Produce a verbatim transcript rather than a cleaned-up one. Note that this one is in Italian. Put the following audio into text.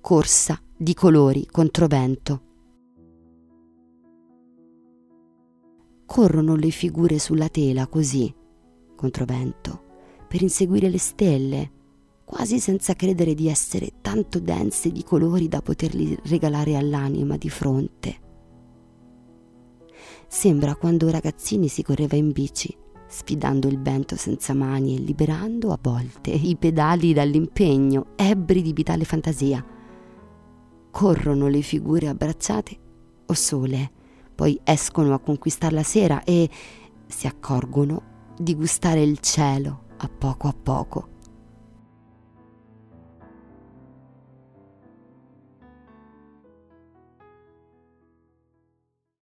corsa di colori controvento. Corrono le figure sulla tela così, controvento, per inseguire le stelle, quasi senza credere di essere tanto dense di colori da poterli regalare all'anima di fronte. Sembra quando ragazzini si correva in bici, sfidando il vento senza mani e liberando a volte i pedali dall'impegno, ebbri di vitale fantasia. Corrono le figure abbracciate o sole, poi escono a conquistar la sera e si accorgono di gustare il cielo a poco a poco.